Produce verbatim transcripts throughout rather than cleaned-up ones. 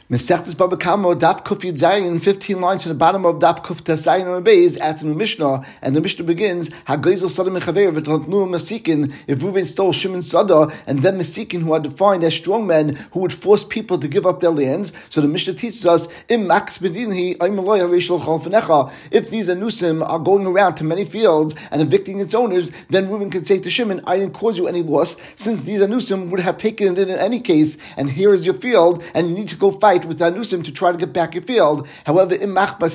Mesechtes Baba Kama, Daf Kuf Yud Zayin, fifteen lines to the bottom of Daf Kuf Tasayin on the base at the Mishnah, and the Mishnah begins, HaGoizel Sada Mechaver v'Tantnu Masikin, if Reuven stole Shimon Sada, and then Masikin, who are defined as strong men, who would force people to give up their lands. So the Mishnah teaches us, Im Max Bedinhi, Aymaloi HaRishal Chol Fenecha, if these Anusim are going around to many fields and evicting its owners, then Reuven can say to Shimon, I didn't cause you any loss, since these Anusim would have taken it in any case, and here is your field, and you need to go fight with the Anusim to try to get back your field. However, if the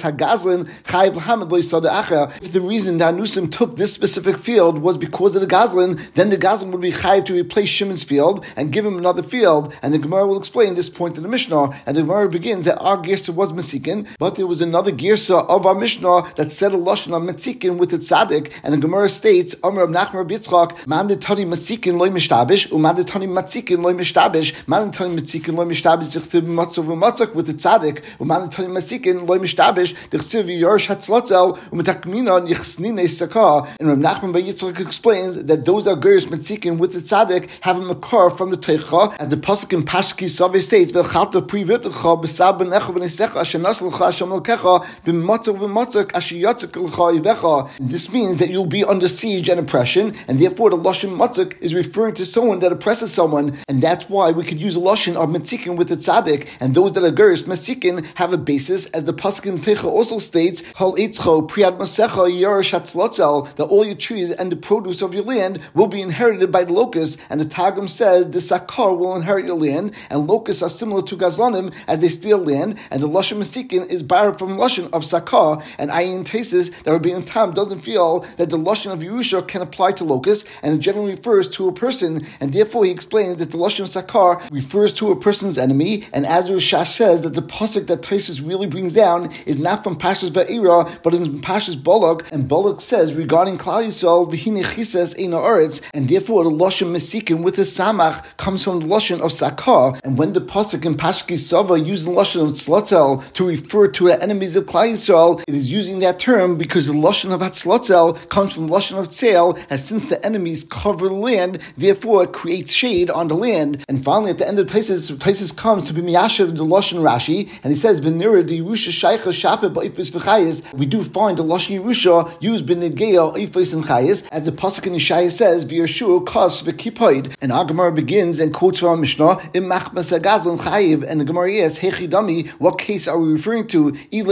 reason the Anusim took this specific field was because of the Gazlan, then the Gazlan would be chayiv to replace Shimon's field and give him another field. And the Gemara will explain this point in the Mishnah. And the Gemara begins that our Girsa was Mesikin, but there was another Girsa of our Mishnah that said a Lashon on Metzikin with its Tzaddik. And the Gemara states, Amr of Nachmar Bitzchak, Man de Tani Metzikin loy mishtabish, uman de Tani Metzikin loy mishtabish, Man de Tani Metzikin loy mishtabish, Dichtiv Matzov Matzak with the Tzaddik, uman de Tani Metzikin loy mishtabish, Dichtiv Yorish Hatzlotzel, umetakmina Yichsnine Saka. And Rav Nachman Bar Yitzchak explains that those are Geras Metzikin with the Tzaddik have a makar from the Teicha, as the Pasuk in Pashki Save states, V'chalta privitlecha b'sab b'necha v'nesecha asher naslcha Hashem l'kecha b'matzak v'matzak asher yatzak l'cha yivecha. This means that you'll be under siege and oppression, and therefore the Lashon Matzak is referring to someone that oppresses someone, and that's why we could use a Lashon of Metzikin with the Tzaddik, and those that are Geras Metzikin have a basis, as the Pasuk in Teicha also states, Hal eitzcho priad masecha yorish hatzlotzel, that all your trees and the produce of your land will be inherited by the locusts, and the Targum says the Sakar will inherit your land, and locusts are similar to Gazlanim as they steal land, and the Lashon Mesikin is borrowed from Lashon of Sakar, and Ayin Tesis that Rabbi Tam doesn't feel that the Lashon of Yerusha can apply to locusts, and it generally refers to a person, and therefore he explains that the Lashon of Sakar refers to a person's enemy, and as Rishash says that the pasuk that Tesis really brings down is not from Pashas Ba'ira, but in Pashas Balak, and Balak says regarding Klal Yisrael, V'hine chises eina aretz, and therefore the Lashon Mesikin with the Samach comes from the Lashon of Sakar, and when the pasuk in Pashki Sava uses the Lashon of Tzlotzel to refer to the enemies of Klal Yisrael, it is using that term because the Lashon of Hatzlotzel comes from the Lashon of Tzeil, as since the enemies cover the land, therefore it creates shade on the land. And finally at the end of Taisus, Taisus comes to be Miyashav the Lashon Rashi, and he says, V'nira the Yerusha Shaycha Shapeh Ba'ifis V'chayis. We do find the Lashon Yerusha used B'negea Ifis and Chayis, as the pasuk in Yeshaya says, V'yershu Kas V'kipoid. And our Gemara begins and quotes from our Mishnah, Im Machmas Agazlan Chayiv, and the Gemara asks, Hechidami, what case are we referring to? If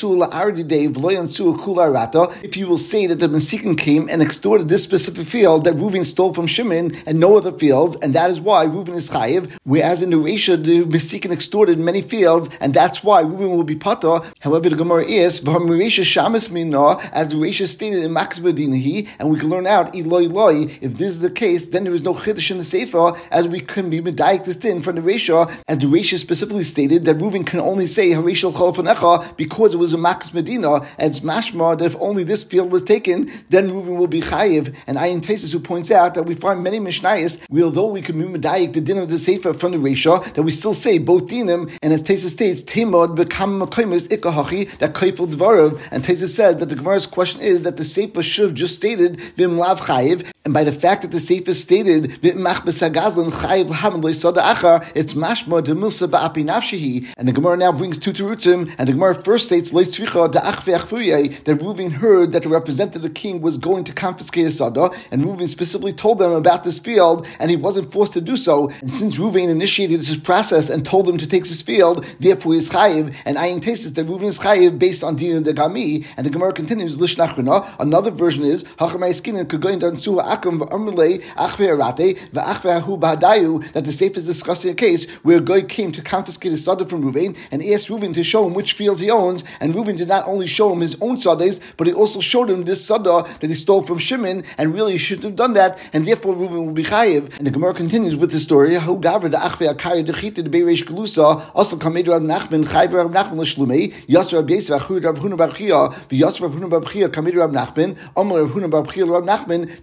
you will say that the Mesikin came and extorted this specific field that Reuven stole from Shimon and no other fields, and that is why Reuven is Chayiv, whereas in the Reisha the Mesikin extorted many fields, and that's why Reuven will be Pata. However, the Gemara is, Shamas Mina, as the Reisha stated in Max Bedinahi, and we can learn out, Eloi Eloi, if this is the case, then there is no Chiddush in the Sefer, as we can be Medayik this in from the Reisha, as the Reisha specifically stated that Reuven can only say Harishal Chol Fanecha because it was a Max Medina, and it's mashma that if only this field was taken, then Reuven will be Chayiv. And Ayin Tesis who points out that we find many Mishnayos, although we can be Medayik the din of the Sefer from the Reisha, that we still say both dinim, and as Tesis states, Temod Bekam Makaimis Ikahachi, that Kaifel Dvarav, and Tesis says that the Gemara's question is that the Sefer should have just stated Vim Lav Chayiv, and by the fact that the Sefer stated Vim Machbes Hagazlan Chayiv L'hamad Lo Yisada Achar, it's mashma de Milsa Ba'api Nafshehi. And the Gemara now brings two terutzim, and the Gemara first states Lo Tzricha Da'ach Ve'achfuye, that Reuven heard that the representative king was going to confiscate a sada, and Reuven specifically told them about this field, and he wasn't forced to do so. And since Reuven initiated this process and told him to take this field, therefore he is chayiv. And Ayin Tesis that Reuven is chayiv based on Din de Gami. And the Gemara continues Lishnachrina. Another version is Hachamay Skinin Kugoin Dansu Akam V'Amrle Achve Arate V'Achve Ahu Bahadayu, that the Sefer is discussing a case where a guy came to confiscate a sada from Reuven and asked Reuven to show him which fields he owns, and Reuven did not only show him his own sades, but he also showed him this sada that he stole from Shimon, and really he shouldn't have done that, and therefore Reuven will be chayiv. And the Gemara continues with the story. Hu gavra the achve akari dechita the beireish gelusa also kamed Rav Nachman chayiv Rav Nachman l'shlumei yasser Rav Yosef achur Rav Huna bar Chia v'yasser Rav Huna bar Chia kamed Rav Nachman Amar Rav Huna bar Chia Rav Nachman dinoi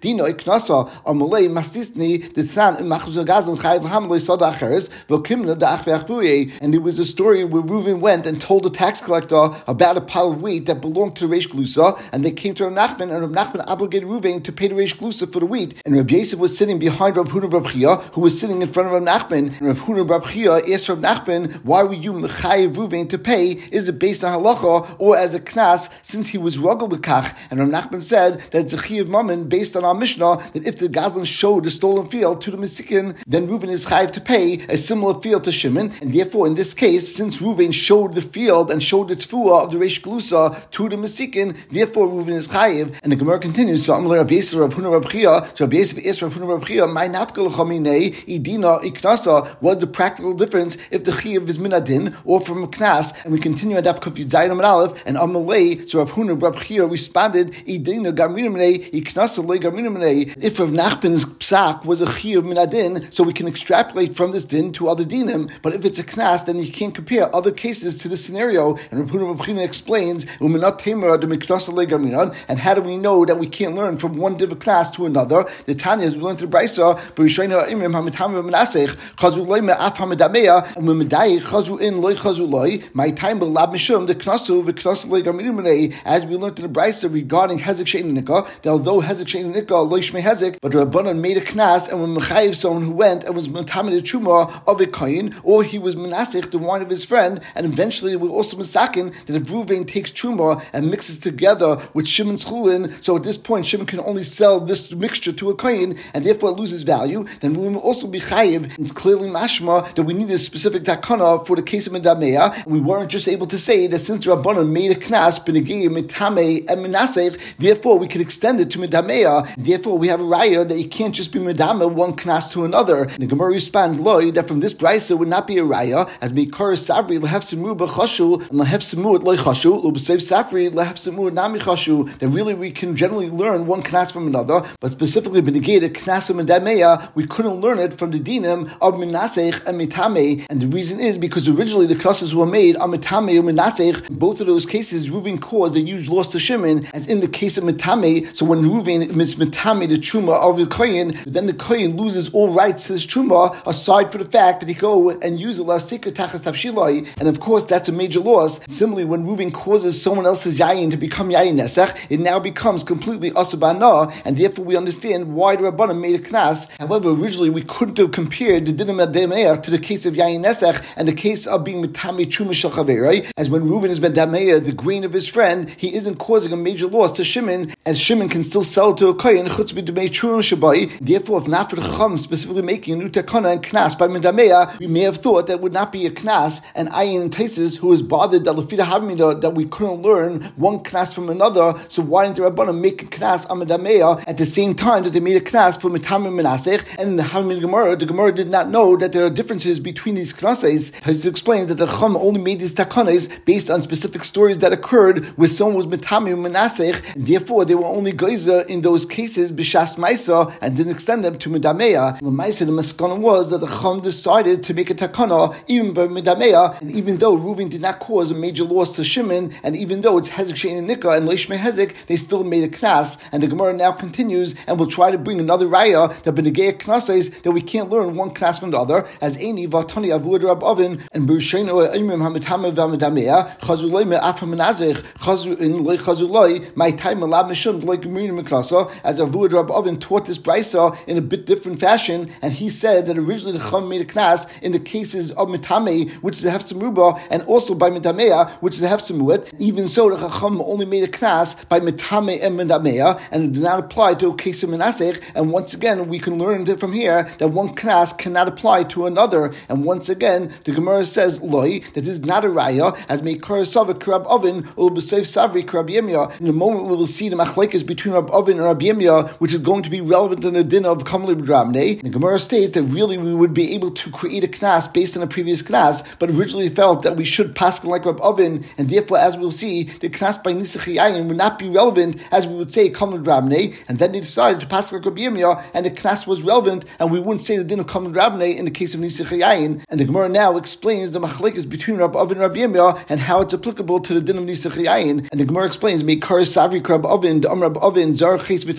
knasa amalei mastisni the than machzor gazlan chayiv hamlei sada acheres v'kimna da achveachvuye. And it was a story where Reuven went and told the tax collector about a pile of wheat that belonged to Reish Glusa, and they came to Rav Nachman, and Rav Nachman obligated Reuven to pay the Reish Glusa for the wheat. And Rabbi Yosef was sitting behind Rav Huna Bar Chia, who was sitting in front of Rav Nachman. And Rav Huna Bar Chia asked Rav Nachman, why were you mechayev Reuven to pay? Is it based on halacha or as a knas, since he was rogel b'kach? And Rav Nachman said that it's a chiyav mammon based on our Mishnah, that if the Gazlan showed the stolen field to the Mesikin, then Reuven is chayiv to pay a similar field to Shimon. And therefore, in this case, since Reuven showed the field and showed the tfuah of the Reish Glusa to the Mesikin, therefore Reuven is chayiv. And the Gemara continues, so Amalei Rabbi Yosef Rav Huna Bar Chia, so Rabbi Yosef asked Rav Huna Bar Chia, my nafkal chaminei idina iknasa, what's the practical difference if the chiyav is minadin or from a knas? And we continue at Daf Kuf Yud Zayin Amud Aleph, and Amalei, so Rav Huna Bar Chia responded, idina gamrina minei iknasa le gamrina minei. If Rav Nachman's psak was a chiyav minadin, so we can extrapolate from this din to other dinim. But if it's a knas, then you can't compare other cases to this scenario. And Rav Huna Bar Chia explains, and how do we know that we can't learn from one different class to another? The Tanya is we learned to the Brisa, and when Medai chazru in loy chazru loy, my time will lab mishum the knasu v'knasu loy gamirim. As we learned in the Brisa regarding hezek shein nikah, that although hezek shein nikah loy shmei hezek, but the Rabbanan made a knas, and when mechayiv someone who went and was metamed truma of a kohen, or he was menasich the wine of his friend, and eventually it will also misakin that if Reuven takes truma and mixes together with Shimon's chulin, so at this point Shimon can only sell this mixture to a kohen, and therefore it loses value, then Reuven will also be chayiv. And clearly mashma that we need a specific takana for the case of Medameya. We weren't just able to say that since the Rabbanan made a knas b'negei mitame and menasech, therefore we could extend it to Medameya. Therefore we have a raya that you can't just be medame one knas to another. And the Gemara responds loy that from this brisa would not be a raya, as meikar savri lehef simu b'chashu and lehef simu loy chashu l'b'sev safri lehef simu nami chashu. That really we can generally learn one knas from another, but specifically b'negei the knas of Medameya we couldn't learn it from the dinim of menasech and mitame. And the reason is because originally the knasses were made on mitame and menasech. In both of those cases, Reuven caused a huge loss to Shimon, as in the case of mitame. So when Reuven is mitame the truma of the kohen, then the kohen loses all rights to this truma, aside for the fact that he go and use it last secret tachas tafshilai, and of course that's a major loss. Similarly, when Reuven causes someone else's yayin to become yayin nesach, it now becomes completely asabana, and therefore we understand why the Rabbanan made a knas. However, originally we couldn't have compared the dinim medameya to the case of yayin nesach and the case of being mitame truma shel chaverei, as when Reuven is medameya the grain of his friend, he isn't causing a major loss to Shimon, as Shimon can still sell it to a kohen chutz b'demei truma shabai. Therefore, if not for the chacham specifically making a new takana and knas by medameya, we may have thought that would not be a knas, and ayin taisis who is bothered that lefida havmida that we couldn't learn one knas from another. So why didn't the Rabbanan make a knas on medameya at the same time that they made a knas for mitame menasech? And in the Havmin Gemara, the Gemara did not know that there are differences between these knases. He explained that the chacham only made these takanas based on specific stories that occurred where someone was mitame menasech, and therefore they were only geyser in those cases b'shas maisa and didn't extend them to medameya. The maisa, the maskana was that the chacham decided to make a takana even by medameya, and even though Reuven did not cause a major loss to Shimon, and even though it's hezek shein and nikah and leishmei hezek, they still made a knas. And the Gemara now continues and will try to bring another raya that b'negei knases that we can't learn one knas from the other, as Eini v'atani avud Rab Avin and b'rishenu imrim hamitame v'medameya chazru loy me'af hamenazech chazru in loy chazru loy my time alab mishum loy gemrin miknasa, as avud Rab Avin taught this brisa in a bit different fashion, and he said that originally the chacham made a knas in the cases of mitame, which is a hefsem ruba, and also by medameya, which is a hefsem muet. Even so, the chacham only made a knas by mitame and medameya, and it did not apply to a case of menasech. And once again, we can learn from here that one knas cannot apply to another. And once again, the Gemara says loy that this is not a raya, as meikar savik krab oven or b'seif savri krab yemya. In a moment, we will see the machlekes between Rab Oven and Rab Yemya, which is going to be relevant in the din of kamli b'dramnei. The Gemara states that really we would be able to create a knas based on a previous knas, but originally felt that we should paskin like Rab Oven, and therefore, as we will see, the knas by nisach yayin would not be relevant, as we would say kamli b'dramnei. And then they decided to paskin like Rab Yemya, and the knas was relevant, and we wouldn't say the din of kamli b'dramnei in the case of nisach yayin. And the Gemara now explains the machlekes between Rab Oven and Rab Yemya and how it's applicable to the din of nisach yayin. And the Gemara explains meikar savri krab Oven the Rab Oven zar ches b'tchilas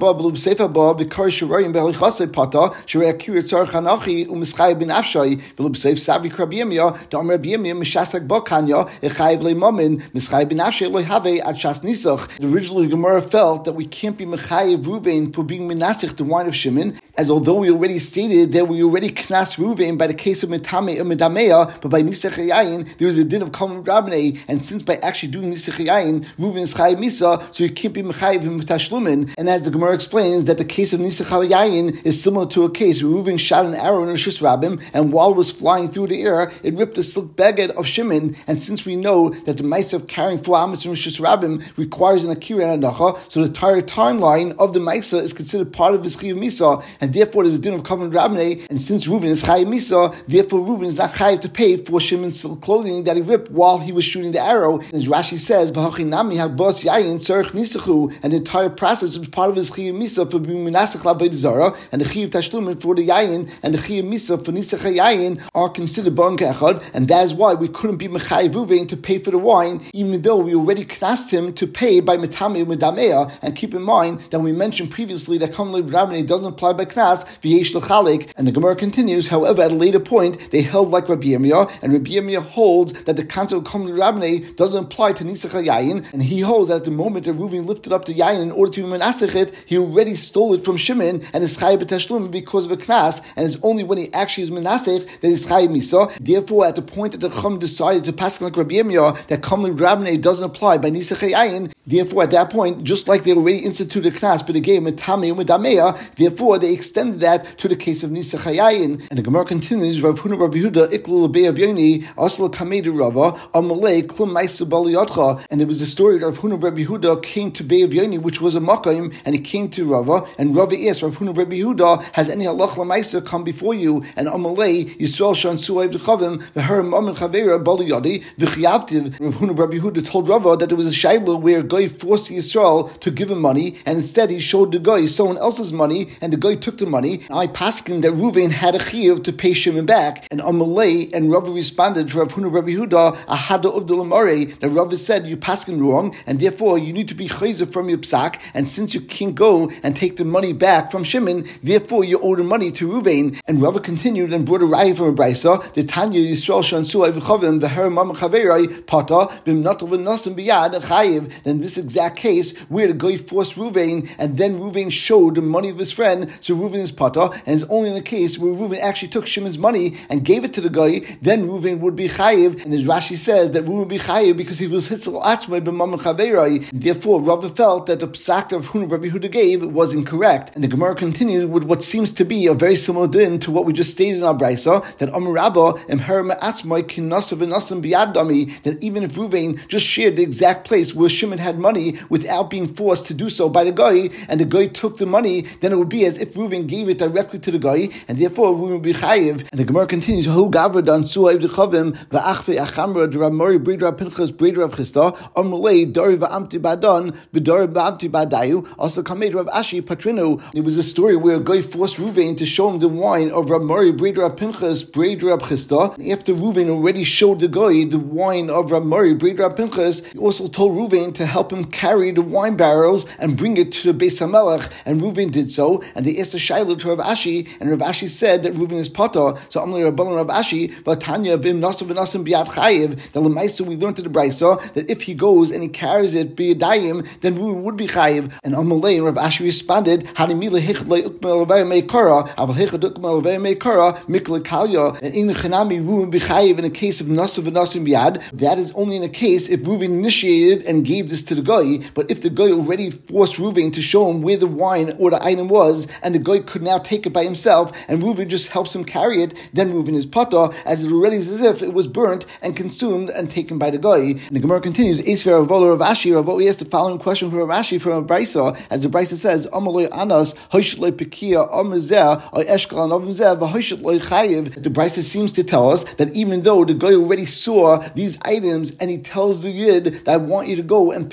above, v'lo b'seif above, v'kar shirayim b'halichasei pata, shirei akir tzar chanachi u'mischai bin afshai, v'lo b'seif savi krabiyemya, da'am rabiyemya mishasak bakanya, echayiv le'mamin, mischai bin afshai lo have at shas nisach. Originally, Gemara felt that we can't be mechayiv Ruvain for being menasich the wine of Shimon, as although we already stated that we already knas Ruvain by the case of Metame or Medamea, but by Nisach Yayin, there was a din of Kalman Rabbanei, and since by actually doing Nisach Yayin, Ruvain is Chayiv Misa, so he can't be mechayiv in Tashlumin. And as the Gemara explains, that the case of Nisach Yayin is similar to a case where Ruvain shot an arrow in Rishus Rabbim, and while it was flying through the air, it ripped the silk baguette of Shimon, and since we know that the mice of carrying four amos in Rishus Rabbim requires an Akira and Adacha, so the entire timeline of the Maisa is considered part of his Chayiv Misa, and therefore there's a din of Kalman Rabbanei, and since Reuven is Chayiv Misa, therefore Reuven is not Chayiv to pay for Shimon's silk clothing that he ripped while he was shooting the arrow. And as Rashi says, V'hachinami habos yayin tzarich nisachu, and the entire process was part of his Chayiv Misa for being Menasach L'Avodah Zarah, and the Chayiv Tashlumin for the yayin, and the Chayiv Misa for Nisach HaYayin are considered Ba'an K'echad, and that is why we couldn't be Mechayiv Reuven to pay for the wine, even though we already knast him to pay by Metame Medamea. And keep in mind that we mentioned previously that Kalman Rabbanei doesn't apply by Knas, V'yesh L'chalik, and the Gemara continues, however, at a later point, they held like Rabbi Yirmiyah, and Rabbi Yirmiyah holds that the concept of Kalman Rabbanei doesn't apply to Nisach HaYayin, and he holds that at the moment that Reuven lifted up the Yayin in order to menasech it, he already stole it from Shimon, and is Chayiv B'Tashlum because of a Knas, and it's only when he actually is menasech that he's Chayiv Misa. Therefore, at the point that the Chum decided to pass like Rabbi Yirmiyah, that Kalman Rabbanei doesn't apply by Nisach HaYayin, therefore at that point, just like they already instituted Knas, but they gave Metame and Medamea, therefore they extended that to the case of Nisach HaYayin. And the Gemara continues, Rav Huna Rabbi Yehuda Iklu L'Bei Avyoni Asla Kamedu Rava Amalei Klum Ma'isa Baliyotcha. And there was a story that Rav Huna Rabbi Yehuda came to Bei Avyoni, which was a Makayim, and he came to Rava, and Rava asked Rav Huna Rabbi Yehuda, has any halach l'maisa come before you? And Amalei Yisrael Shan Su'ayv D'Chavim V'Her Mamin Chavera Baliyodi V'Chiyavtiv. Rav Huna Rabbi Yehuda told Rava that there was a shayla where a guy forced Yisrael to give him money, and instead he showed the guy someone else's money, and the guy took the money. And I paskin that Reuven had a chiyuv to pay Shimon back, and Amalei and Rava responded to Rav Huna Rabbi Yehuda, Ahada Uvdul Amare, that Rava said you paskin wrong, and therefore you need to be chayzer from your psak, and since you can't go and take the money back from Shimon, therefore you owe the money to Reuven. And Rava continued and brought a raya from a brisa, the Tanya Yisrael Shansu Avichavim the Haram Chaverai Pata Bim Natal V'Nasim Biyad Chayiv. Then this exact case where the guy forced Reuven, and then Reuven showed the money of his friend, so Reuven is Pata, and it's only in the case where Reuven actually took Shimon's money and gave it to the guy, then Reuven would be Chayiv. And as Rashi says, that Reuven would be Chayiv because he was Hitzel Atzmai B'Mam Chaverai. Therefore, Rava felt that the psak of Huna Rabbi Yehuda gave was incorrect. And the Gemara continued with what seems to be a very similar din to what we just stated in our brisa, that Amar Rabba Emher Atzmai Kinasav V'Nasim Biyad Dami, that even if Reuven just shared the exact place where Shimon had money without being forced to do so by the guy, and the guy took the money, then it would be as if Reuven gave it directly to the guy, and therefore Reuven would be chayiv. And the Gemara continues, Hu gavra dan su'ayv dechavim va'achve achamra d'Rav Mori b'rid Rav Pinchas b'rid Rav Chisda amalei dari va'amti badan v'dari va'amti badayu also kamed Rav Ashi patrinu. It was a story where a guy forced Reuven to show him the wine of Rav Mori b'rid Rav Pinchas b'rid Rav Chisda. After Reuven already showed the guy the wine of Rav Mori b'rid Rav Pinchas, he also told Reuven to help him carry the wine barrels and bring it to the Beis HaMelech, and Reuven did so, and they asked a shayla to Rav Ashi, and Rav Ashi said that Reuven is pata. So Amalei Rabbanan Rav Ashi v'Tanya v'im nasav v'nasim biyad chayiv. That l'maisa we learned to the brisa that if he goes and he carries it biyadayim, then Reuven would be chayiv. And Amalei and Rav Ashi responded, Hanimila hichad le'ukmel avei meikara, aval hichad ukmel avei meikara mikla kalya. And in the chanami Reuven be chayiv in a case of nasav v'nasim biyad. That is only in a case if Reuven initiated and gave this to the guy. But if the guy already forced Reuven to show him where the wine or the item was, and the guy could now take it by himself, and Reuven just helps him carry it, then Reuven is pata, as it already is as if it was burnt and consumed and taken by the guy. And the Gemara continues, Esfer Avolah Rav Ashi, Rav Ashi asked the following question from Rav Ashi from a brisa, as the brisa says, Amaloi Anas, Hoishloi Pekia, Amazeh, or Eshkalan Avimzeh, Hoishloi Chayiv. The brisa seems to tell us that even though the guy already saw these items and he tells the Yid that I want you to go and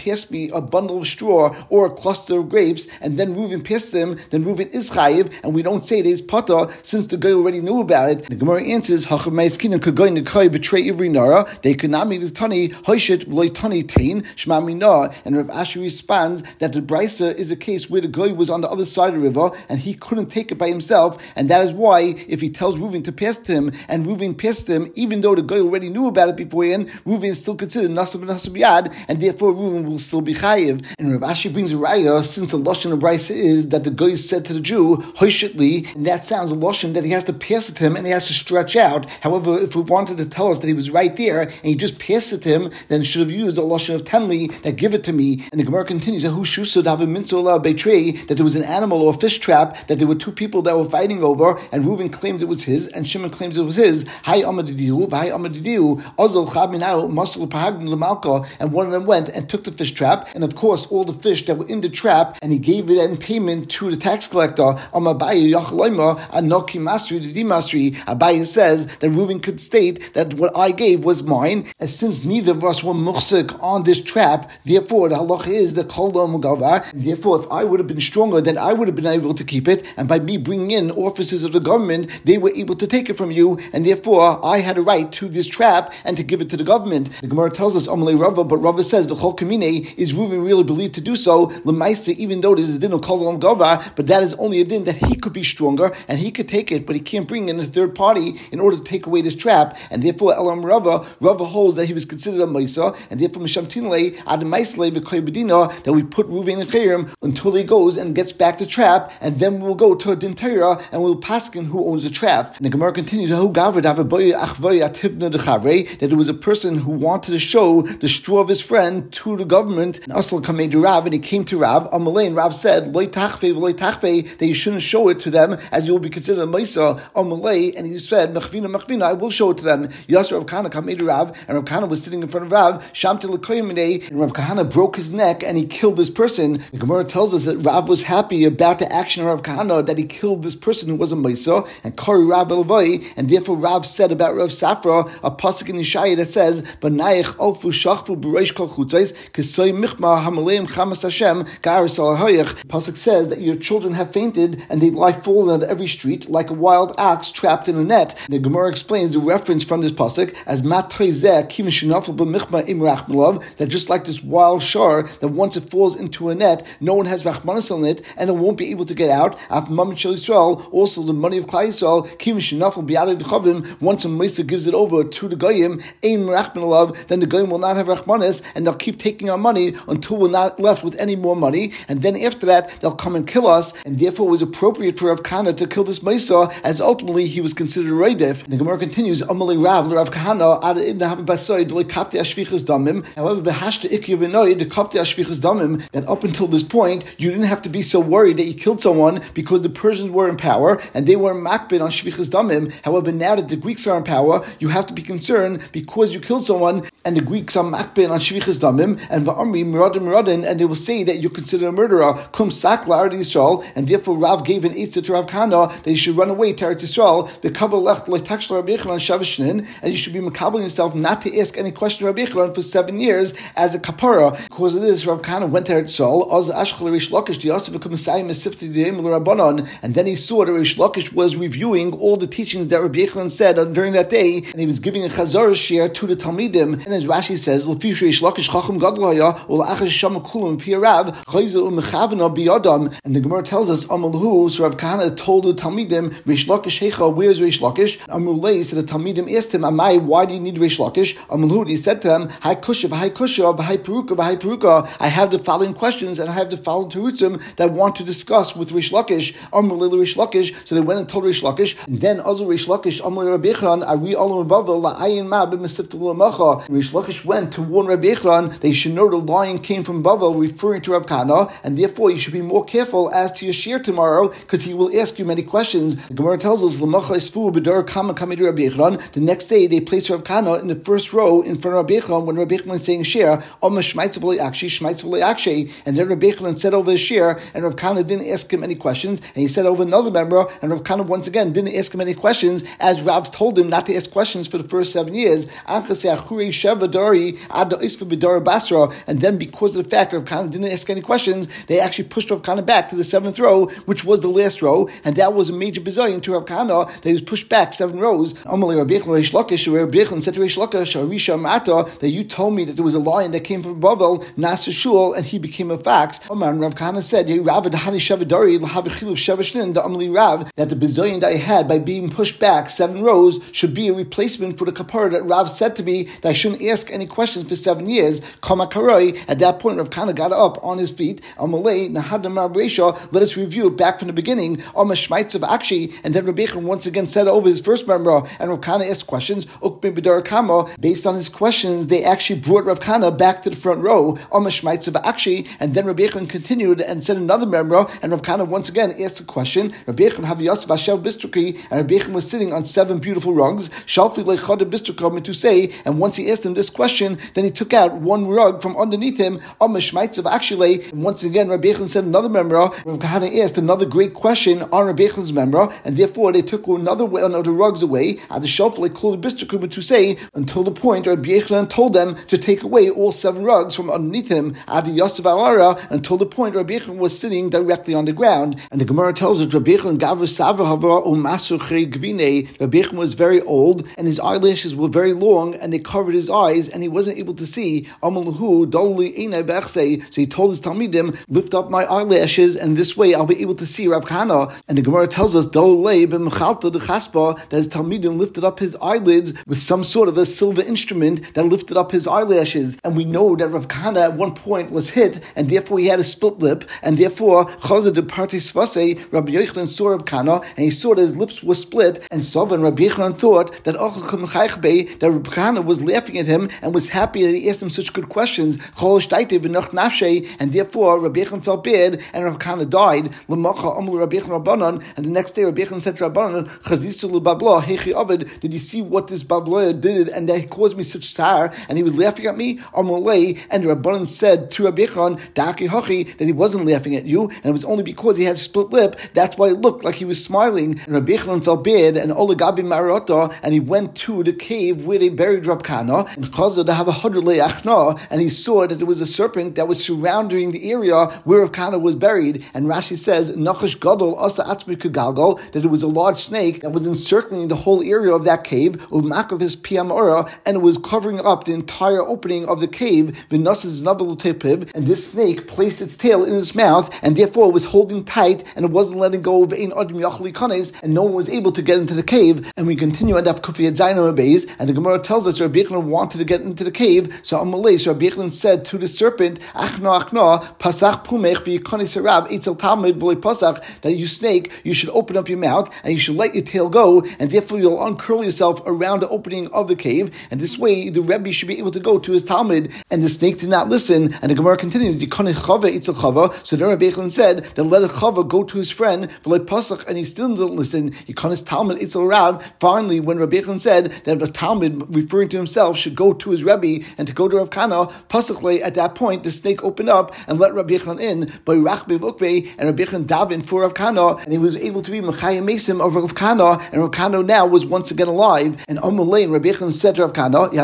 pass me a bundle of straw or a cluster of grapes, and then Reuven passed them, then Reuven is chayiv, and we don't say that he's pata since the guy already knew about it. The Gemara answers, Hachamaiskina kagoy nekai betray ivri nara, they kanami l'tani hoishit v'loitani tain shma mina, and Rav Ashi responds that the brisa is a case where the guy was on the other side of the river and he couldn't take it by himself, and that is why if he tells Reuven to pass to him and Reuven passed him, even though the guy already knew about it beforehand, Reuven is still considered nasab and nasab yad, and therefore Reuven will still be chayiv. And Rav Ashi brings a raya, since the lashon of brisa is that the guy said to the Jew hoishitli, and that sounds a lashon that he has to pass it to him and he has to stretch out. However, if we wanted to tell us that he was right there and he just passed it to him, then should have used a lashon of tenli, that give it to me. And the Gemara continues that there was an animal or a fish trap that there were two people that were fighting over, and Reuven claimed it was his and Shimon claims it was his. Hi amadidiu, hi amadidiu, azal chaminau masal pahagn lemalka, and one of them went and took the fish trap, and of course all the fish that were in the trap, and he gave it in payment to the tax collector. Amabayi yachloima anoki masri the masri. Abaye says that Reuven could state that what I gave was mine, and since neither of us were muhsik on this trap, therefore the halach is the kol mugava. Therefore, if I would have been stronger, then I would have been able to keep it, and by me bringing in officers of the government, they were able to take it from you, and therefore I had a right to this trap and to give it to the government. The Gemara tells us Amalei Rava, but Rava says the Chol Kamine is Reuven really believed to do so. Lemaisa, even though there's a din of kol gava, but that is only a din that he could be stronger and he could take it, but he can't bring in a third party in order to take away this trap, and therefore Elam Rava, Rava holds that he was considered a Maisa, and therefore Misham Tinle Ad Maisle V'Koy Bedina, that we put Reuven in Chayrim until he goes and gets back the trap, and then we'll go to a din Torah and we'll paskin who owns the trap. And the Gemara continues, that there was a person who wanted to show the straw of his friend to the government, and Aslan came to Rav, and he came to Rav, Amalei, and Rav said, Loi tachve, Loi tachve, that you shouldn't show it to them, as you will be considered a Maisa, Amalei, and he said, Mechvina, Mechvina, I will show it to them. Yasser Rav Kahana came to Rav, and Rav Kahana was sitting in front of Rav, Shamte L'koyimine, and Rav Kahana broke his neck, and he killed this person. The Gemara tells us that Rav was happy about the action of Rav Kahana, that he killed this person who was a Maisa, and Kari Rav Elavai, and therefore Rav said about Rav Safra, a pasuk in Yeshaya that says, B'nayich alfu shachfu b'reish kol chutzais, k'soy michma hamaleim chamas Hashem, ga'aris al hayoch. The pasuk says that your children have fainted, and they lie fallen on every street, like a wild ox trapped in a net. The Gemara explains the reference from this pasuk as matreizeh kim shenafel b'michma imrach melav, that just like this wild shar, that once it falls into a net, no one has rachmanis on it, and it won't be able to get out. Also, the money of Klal Yisrael, kim shenafel b'yadei d'chavim, once a Mesa gives it over to the goyim, ein rachman alav, then the goyim will not have rachmanis, and they'll keep taking our money until we're not left with any more money, and then after that they'll come and kill us, and therefore it was appropriate for Rav Kahana to kill this Mesa, as ultimately he was considered a Reidif. The Gemara continues, Amalei Rav, Rav Kahana, ad in the habasoid le kapti ashvichas damim. However, behashta ikya v'noid the kapti ashvichas damim, that up until this point you didn't have to be so worried that you killed someone because the Persians were in power and they were makbid on shvichas damim. However, now that the Greeks are in power, you have to be concerned because you killed someone and the Greeks are makbid on shvichas damim, and va'amri miradim miradin, and they will say that you're considered a murderer. Kum sak la'ard Yisrael, and therefore Rav gave an eitzah to Rav Kahana that he should run away to Eretz Yisrael. The Kabbalah left like takshla Rabbi Yechanan shavishnin, and you should be makabeling yourself not to ask any question to Rabbi Yechanan for seven years as a kapara. Because of this, Rav Kahana went to Eretz Yisrael. Az ashchal Rish Lakish the Yosef Kumasayim Mesifti Deim L'Rabbanon, and then he saw that Rish Lakish was reviewing all the teachings that Rabbi Yechanan said during that day, and he was giving a chazar share to the Talmidim. And as Rashi says, L'fish Rish Lakish Chacham Gadlaya Ula'achas Shama Kulam Piyarav Chayzu Umechavna Biyadam. And the Gemara tells us Amalhu, so Rav Kahana told the Talmidim, Rish Lakish Hecha, where's Rish Lakish? Amulei, so the Talmidim asked him, Amai, why do you need Rish Lakish? Amalhu, he said to them, Hai Kusha, Hai Kusha, Hai Peruka, Hai Peruka. I have the following questions and I have the following terutzim that I want to discuss with Rish Lakish. Amulei Rish Lakish. So they went and told Rish Lakish, and then Azu Rish Lakish, Amalei Rabbi Yechanan, Ari Alu Bavel, La'ayin Ma b'Mesifta L'Macha. Rish Lakish went to warn Rabbi Yechanan that you should know the lion came from Bavel, referring to Rav Kahana, and therefore you should be more careful as to your share tomorrow, because he will ask you many questions. The Gemara tells us, L'Macha Isfu B'Dar Kama Kamid Rabbi Yechanan. The next day they placed Rav Kahana in the first row in front of Rabbi Yechanan when Rabbi Yechanan was saying share, Oma Shmaitz V'Lei Akshi, Shmaitz V'Lei Akshi, and then Rabbi Yechanan said over his share, and Rav Kahana didn't ask him any questions, and he said over another member, and Rav Kahana once again didn't ask him any questions, as Rav told him not to ask questions for the first seven years. Sheva Dari Ad Isfa B'Dara Basra, and then because of the fact that Rav Kahana didn't ask any questions, they actually pushed Rav Kahana back to the seventh row, which was the last row, and that was a major bizayon to Rav Kahana that he was pushed back seven rows. Amalei Rabbi Yechon Reish Lakish, Rabbi Yechon said to Reish Lakish, Arisha Mata, that you told me that there was a lion that came from Bavel, Nasser Shul, and he became a fox. Omar, and Rav Kahana said, Rav Dahani Sheva Dari L'Havichiluv Sheva Shnin, the Amalei Rav, that the bizayon that I had by being pushed back seven rows should be a replacement for the kapara that Rav said to me that I shouldn't ask any questions for seven years. At that point, Rav Kahana got up on his feet. Let us review it back from the beginning. And then Rabbi Yechon once again said over his first member, and Rav Kahana asked questions. Based on his questions, they actually brought Rav Kahana back to the front row. And then Rabbi Yechon continued and said another member, and Rav Kahana once again asked a question. Rabbi Yechon and Rabbi Yechon was sitting on seven beautiful rugs. And once he asked him this question, then he took out one rug from underneath him. And once again, Rabbi Yechon said another member. Rav Kahana asked another great question on Rabbi Yechon's member, and therefore they took another one of the rugs away at the shelf until the point Rabbi Yechon told them to take away all seven rugs from underneath him at the Yosef Alara until the point Rabbi Yechon was sitting directly on the ground. And the Gemara tells us Rabbi Yechon Rabbi Yechon was very old, and his eyelashes were very long, and they covered his eyes, and he wasn't able to see. So he told his Talmidim, lift up my eyelashes, and this way I'll be able to see Rav Kahana. And the Gemara tells us that his Talmidim lifted up his eyelids with some sort of a silver instrument that lifted up his eyelashes. And we know that Rav Kahana at one point was hit, and therefore he had a split lip, and therefore Chazad de Partis Svase, Rabbi Yochanan saw Rav Kahana, and he saw that his lips were split, and Sovan Rabbi Yochanan thought that that Rabbi Kahana was laughing at him and was happy that he asked him such good questions, and therefore Rabbi Yechon felt bad, and Rabbi Kahana died. And the next day Rabbi Yechon said to Rabbanan, did you see what this Babloya did, and that he caused me such sorrow, and he was laughing at me? And Rabbanan said to Rabbi Yechon that he wasn't laughing at you, and it was only because he had a split lip, that's why it looked like he was smiling. And Rabbi Yechon felt bad, and Olagabi Marota, and he went to the cave where they buried Rav Kahana, and Chazal to have a hundred le'achna, and he saw that there was a serpent that was surrounding the area where Rav Kahana was buried. And Rashi says, Nachash Gadol Asa Atzmi Kugalgal, that it was a large snake that was encircling the whole area of that cave, Umak of his Piyamora, and it was covering up the entire opening of the cave, Vinas's Nabalutepib, and this snake placed its tail in its mouth, and therefore it was holding tight, and it wasn't letting go of Ein Adim Yachli Kanes, and no one was able to get into the cave. And we continue at Daf Kufiyat Zayin Beis, and the Gemara tells us Rabbi Yechon wanted to get into the cave, so Amalei, so Rabbi Yechon said to the serpent, Achna Achna, Pasach Pumech v'Yikonis Harab, Eitzel Talmud v'Lei Pasach, that you snake, you should open up your mouth, and you should let your tail go, and therefore you'll uncurl yourself around the opening of the cave, and this way the Rebbe should be able to go to his Talmud. And the snake did not listen, and the Gemara continues, Yikonis Chava, Eitzel Chava, so then Rabbi Yechon said, that let a Chava go to his friend, v'Lei Pasach, and he still didn't listen, Yikonis Talmud, Eitzel Rab. Finally, when Rabbi Yechon said that the Talmud, referring to himself, should go to his Rebbe and to go to Rav Kahana, Pasachle, at that point, the snake opened up and let Rabbi Yechon in, by Rachbe Vukbe, and Rabbi Yechon davened for Rav Kahana, and he was able to be Mechayim Mesim of Rav Kahana, and Rav Kahana now was once again alive. And Amalei, and Rabbi Yechon said to Rav Kahana,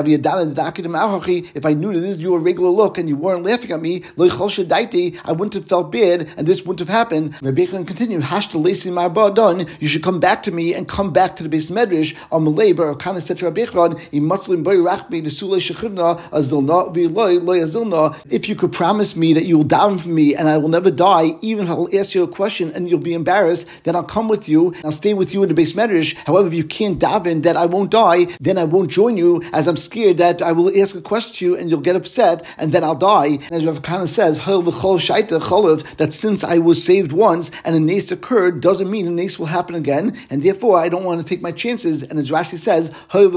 if I knew that this is your regular look and you weren't laughing at me, I wouldn't have felt bad, and this wouldn't have happened. Rabbi Yechon continued, done. You should come back to me and come back to the base medrash. Amalei, but Rav Kahana said to Rabbi Yechon, if you could promise me that you will daven for me and I will never die, even if I will ask you a question and you'll be embarrassed, then I'll come with you and I'll stay with you in the base medrash. However, if you can't daven that I won't die, then I won't join you, as I'm scared that I will ask a question to you and you'll get upset and then I'll die. And as Rav Kahana says, that since I was saved once and a nace occurred, doesn't mean a nace will happen again, and therefore I don't want to take my chances. And as Rashi says, I'll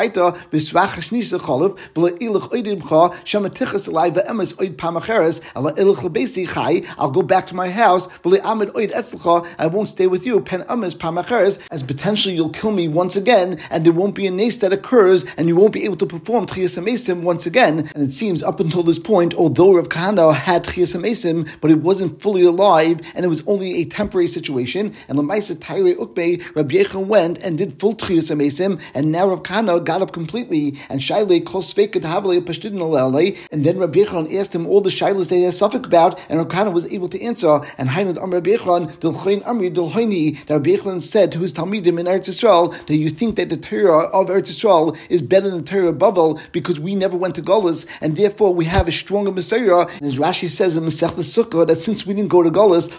go back to my house, I won't stay with you, as potentially you'll kill me once again, and there won't be a nace that occurs, and you won't be able to perform Tchiyas HaMesim once again. And it seems up until this point, although Rav Kahana had Tchiyas HaMesim, but it wasn't fully alive, and it was only a temporary situation, and L'maisa Tayrei Ukbei, Rabbi Yechon went and did full Tchiyas HaMesim, and now Rav Kahana got up completely, and Shai Shaile Kol Sveka Tahavle Pashtidin Olele, and then Rabbi Yechon asked him all the shailas they had suffolk about, and Rakana was able to answer. And Hainad Amr Rabbi Yechon Dilchoin Amri Dilhoini, that Rabbi Yechon said to his Talmidim in Eretz Yisrael that you think that the Torah of Eretz Yisrael is better than the Torah of Bavel because we never went to Golis, and therefore we have a stronger Messiah. And as Rashi says in Masechta Sukkah, that since we didn't go to Golis,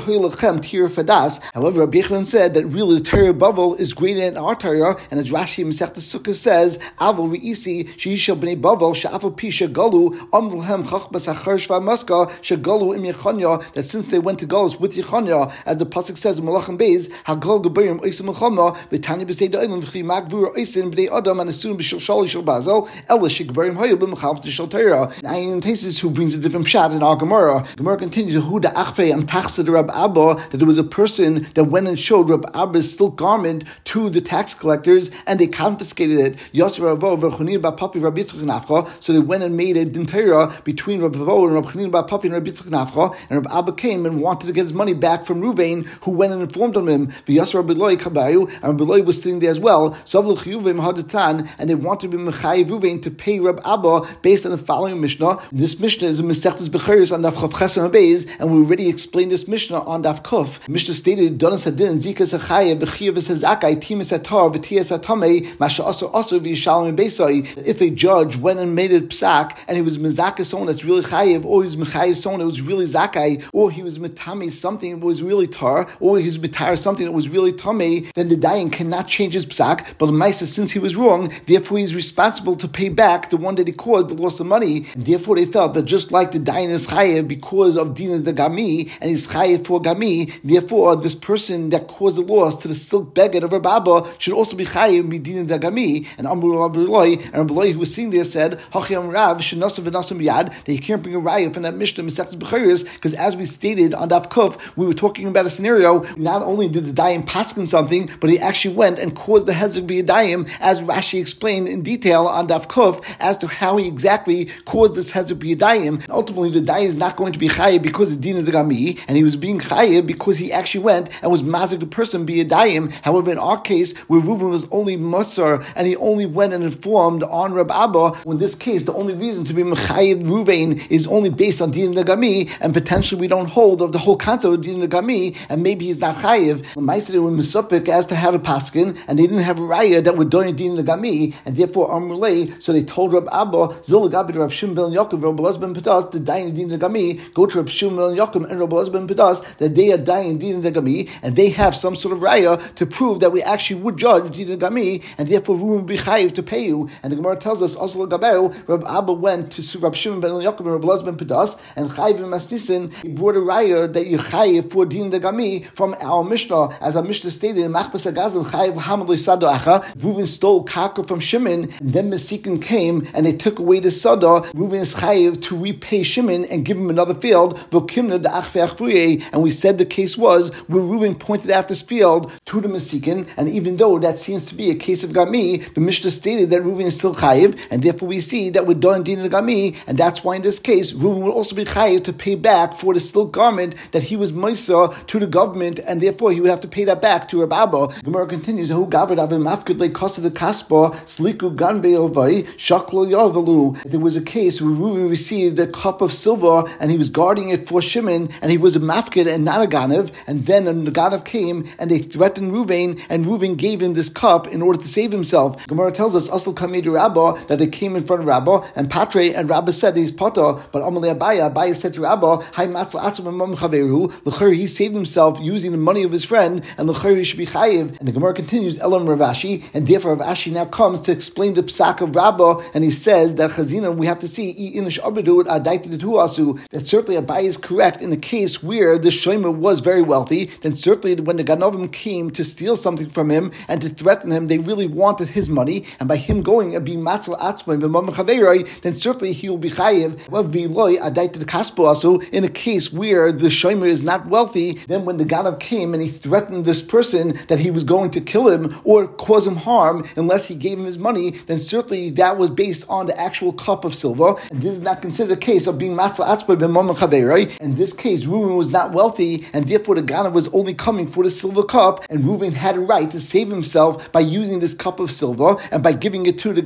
however, Rabbi Yechon said that really the Torah of Bavel is greater than our Torah, and as Rashi in Masechta Sukkah says, Aval Reisi Sheisha Bnei Bavel Sha'afal Pisha Galu Amlhem Chachbas Achar Shva Maska Shagalu Im Yechanya, that since they went to Golis with Yechanya, as the pasuk says in Malachim Beis, Hagal Gebayim Oisim Mechama V'Tanya B'Sei Da'ilin V'Chi Magvur Oisim B'Nei Adam and Asum B'Shal Shali Shal Bazel Ela Shigbarim Hayu B'Mechal T'Shal Torah. Now in Tesis who brings a different shot in our Gemara. Gemara continues Hu Da Achvei Am Tachsa the Rab Abba, that there was a person that went and showed Rab Abba's silk garment to the tax collectors and they confiscated it. Yosef Ravo V'Chunir Ba'Papi Rab Yitzchak Nafcha. So they went and made a dintera between Rab Ravo and Rab Chunir Ba'Papi and Rab Yitzchak Nafcha, and Rab Abba came and wanted to get his money back from Ruvain, who went and informed on him. V'Yasser Rabbi Loi Kabayu, and Rabbi Loi was sitting there as well. So and they wanted to be Mechayiv Ruvain to pay Rab Abba based on the following Mishnah. This Mishnah is in Masechtas Bechiros on Daf Chav Chesed Beis, and we already explained this Mishnah on Daf Kuf. Mishnah stated, Donas Hadin Zikas Achaya Bechiyav Zakai Timis Atar V'Tias Atame Masha Asur Asur V'Yishalom Beisai. If a judge went and made a psak and he was mezaka someone that's really chayiv, or he was mechayiv someone that was really zakai, or he was metame something that was really tar, or he was metar something that was really tame, then the dayan cannot change his psak. But the ma'aseh, since he was wrong, therefore he is responsible to pay back the one that he caused the loss of money. And therefore they felt that just like the dayan is chayiv because of dina the gami, and he's chayiv for gami, therefore this person that caused the loss to the silk beged of Rab Abba should also be chayiv midina the gami. And Amru Rabbi Loi, and Rabbi Loi who was sitting there said, Hachiyam Rav shenasav v'nasav biyad, that he can't bring a raya from that Mishnah Masechtas Bechiros, because as we stated on Daf Kuf, we were talking about a scenario. Not only did the Dayim paskin something, but he actually went and caused the hezek be a Dayim, as Rashi explained in detail on Daf Kuf as to how he exactly caused this hezek be a Dayim. And ultimately, the Dayim is not going to be chayiv because of Din of the Gami, and he was being chayiv because he actually went and was mazik the person be a Dayim. However, in our case, where Reuven was only Musar and he only went and informed on Rab Abba, in this case, the only reason to be mechayiv Ruvain is only based on Din Nagami, and potentially we don't hold of the whole concept of Din Nagami, and maybe he's not chayiv. The Ma'aseh were misupik as to how to paskin, and they didn't have a raya that would doing Din Nagami, and therefore Amrulay. So they told Rab Abba, Zilagabi Rab Shimon ben Yaakov, Rab Elazar ben Pedas, the dying Din Nagami, go to Rab Shimon ben Yaakov and Rab Elazar ben Pedas, that they are dying Din Nagami, and they have some sort of raya to prove that we actually would judge Din Nagami, and therefore we would be chayiv to pay you. And the Gemara tells us also Gabel, Rab Abba went to Rab Shimon ben Yaakov and Rab Elazar ben Pedas, and chayiv and Masnisin, he brought a raya that you chayiv for Din Nagami from our Mishnah, as our Mishnah stated in Machbas Agazal, chayiv Hamad Sado Acha. Reuven stole Karka from Shimon, and then Mesikin came and they took away the Sada. Reuven is chayiv to repay Shimon and give him another field. V'kimna the Achve Achvuye, and we said the case was where Reuven pointed out this field to the Mesikin, and even though that seems to be a case of Gami, the Mishnah stated that Reuven is still chayiv, and therefore we see that we're done Din Gami, and that's why in this case Reuven will also be chayiv to pay back for the silk garment that he was moisa to the government, and therefore he would have to pay that back to Rab Abba. Gemara continues, Who gaved avim mafkid le kosta the kaspa sliku ganbe ovai shaklo yavalu. There was a case where Reuven received a cup of silver and he was guarding it for Shimon, and he was a mafkid and not a ganav, and then a ganav came and they threatened Reuven, and Reuven gave him this cup in order to save himself. Gemara tells us Asl Kamei Rabba that they came in front of Rabba, and Patre and Rabba said he's potter, but Amalei Abaya, Abaya said to Rabba, Hai matzal atzum mam chaveru, l'cher he saved himself using the money of his friend, and l'cher he should be chayiv. And the Gemara continues Elam Ravashi, and therefore Ravashi now comes to explain the psak of Rabba, and he says that Chazina we have to see inish abedu adaita the tuasu, that certainly Abaya is correct in a case where the shomer was very wealthy. Then certainly when the Ganovim came to steal something from him and to threaten him, they really wanted his money, and by him going and being matzal atzmai v'mam chaveroi, then certainly he will be chayiv. V'loi adaita the kaspo also, in a case where the shomer is not wealthy, then when the Ganav came and he threatened this person that he was going to kill him or cause him harm unless he gave him his money, then certainly that was based on the actual cup of silver, and this is not considered a case of being matzal atzmai v'mam chaveroi. In this case, Reuven was not wealthy, and therefore the Ganav was only coming for the silver cup, and Reuven had a right to save himself by using this cup of silver and by giving it to the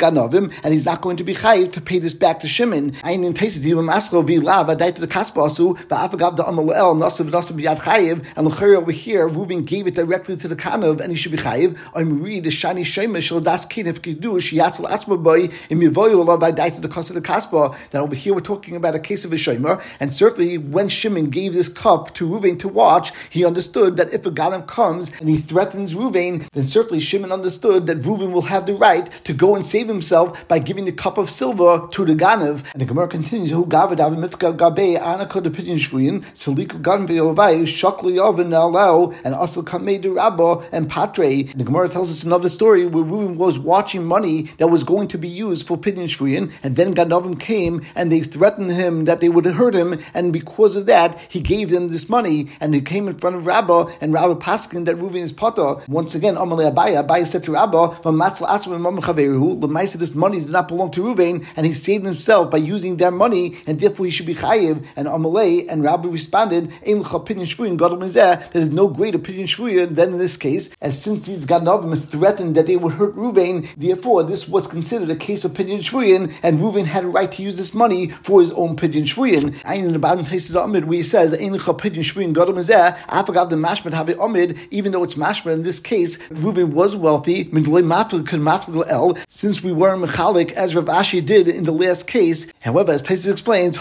Ganovim, and he's not going to be chayiv to pay this back to Shimon. Ein in Taisit Yibam Aschel V'Lav Adai to the Kaspa Asu V'Afagav the Amalel Nasav Nasav Yad Chayiv, and L'chayr over here Reuven gave it directly to the Kanov, and he should be chayiv. I'm read the Shani Shema Shal Das Kinef Kidush Yatzal Atzma Boy in Mivoyu Olav Adai to the Kasa the Kaspa. Now over here we're talking about a case of a Shomer, and certainly when Shimon gave this cup to Reuven to watch, he understood that if a Ganem comes and he threatens Reuven, then certainly Shimon understood that Reuven will have the right to go and save himself by giving the cup of silver to the Ganev. And the Gemara continues, Who gavad avim mifka gabe anaka de pidyon shvuyin, saliku gan ve'olavai, shakli yavin na'alao, and asal kamei de rabba, and patre. And the Gemara tells us another story where Reuven was watching money that was going to be used for pidyon shvuyin, and then Ganovim came and they threatened him that they would hurt him, and because of that, he gave them this money, and he came in front of Rabba, and Rabba paskin that Reuven is potter. Once again, Amalei Abaye, Abaye said to Rabba, "From matzal atzma mamam chaveruhu, l'maisa this money did not belong to Reuven, and he saved himself by using their money, and therefore he should be chayiv." And Amalei and Rabba responded, "Ein l'cha pidyon shvuyin gadol mizeh." There is no greater pidyon shvuyin than in this case, as since these Ganovim threatened that they would hurt Reuven, therefore this was considered a case of pidyon shvuyin, and Reuven had a right to use this money for his own pidyon shvuyin. Ein in the bottom places Amid where he says, "Ein l'cha pidyon shvuyin gadol mizeh." Afagav the mashmat have Amid, even though it's mashmat in this case, Reuven was wealthy. Since we were mechalik, as Rav Ashi did in the last case. However, as Taisus explains,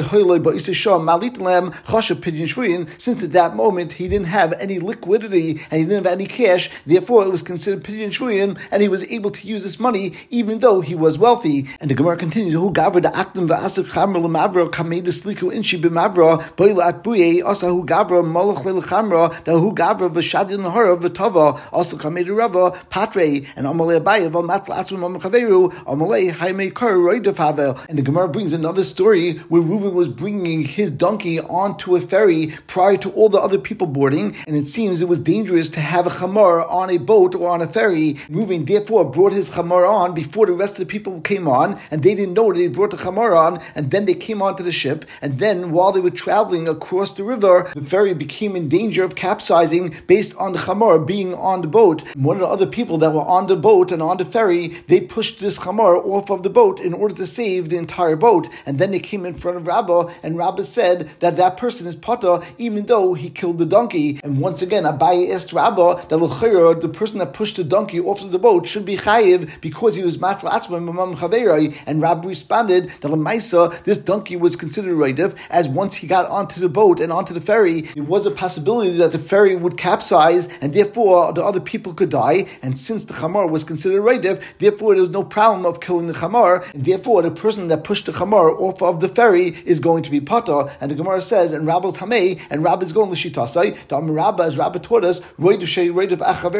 since at that moment he didn't have any liquidity and he didn't have any cash, therefore it was considered pidyon shvuyin, and he was able to use this money even though he was wealthy. And the Gemara continues, Who gavra the akdim va'asik chamra l'mavra kamei desliku inshi b'mavra boila akbuye asa hu gavra malach le'lechamra da hu gavra v'shadin l'hara v'tava asa kamei rava patre. And Amalei Abaye v'matla atzma mamam chaveru Amalei haimei kar roidav havel. And the Gemara brings another story where Reuven was bringing his donkey onto a ferry prior to all the other people boarding, and it seems it was dangerous to have a chamar on a boat or on a ferry. Reuven therefore brought his chamar on before the rest of the people came on, and they didn't know that he brought the chamar on, and then they came onto the ship, and then while they were traveling across the river, the ferry became in danger of capsizing based on the chamar being on the boat. One of the other people that were on the boat and on the ferry, they pushed this chamar off of the boat in order to save the entire boat, and then they came in front of Rabbah, and Rabbah said that that person is potter even though he killed the donkey. And once again, Abaye asked Rabbah that l'chayra, the person that pushed the donkey off of the boat, should be chayiv because he was matzal atzma mamam chaverai. And Rabbah responded that l'maisa, this donkey was considered reidiv, as once he got onto the boat and onto the ferry, there was a possibility that the ferry would capsize, and therefore the other people could die. And since the chamar was considered reidiv, therefore there was no problem of killing the chamar, and therefore the person that pushed the chamar off of the ferry is going to be potter. And the Gemara says, and Rabbi Tamei, and Rabbi is going l'shitasai, the Rabbi, as Rabbi taught us, Reuven